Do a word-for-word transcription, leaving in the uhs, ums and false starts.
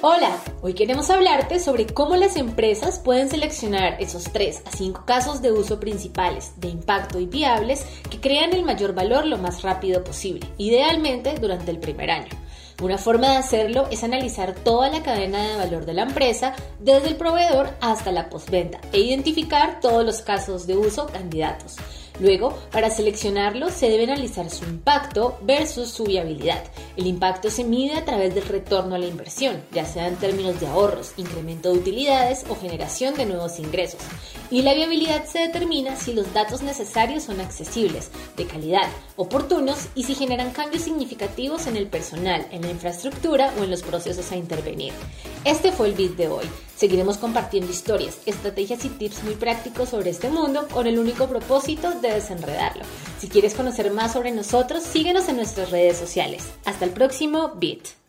Hola, hoy queremos hablarte sobre cómo las empresas pueden seleccionar esos tres a cinco casos de uso principales, de impacto y viables que crean el mayor valor lo más rápido posible, idealmente durante el primer año. Una forma de hacerlo es analizar toda la cadena de valor de la empresa, desde el proveedor hasta la postventa, e identificar todos los casos de uso candidatos. Luego, para seleccionarlo, se debe analizar su impacto versus su viabilidad. El impacto se mide a través del retorno a la inversión, ya sea en términos de ahorros, incremento de utilidades o generación de nuevos ingresos. Y la viabilidad se determina si los datos necesarios son accesibles, de calidad, oportunos y si generan cambios significativos en el personal, en la infraestructura o en los procesos a intervenir. Este fue el Bit de hoy. Seguiremos compartiendo historias, estrategias y tips muy prácticos sobre este mundo con el único propósito de desenredarlo. Si quieres conocer más sobre nosotros, síguenos en nuestras redes sociales. Hasta el próximo Bit.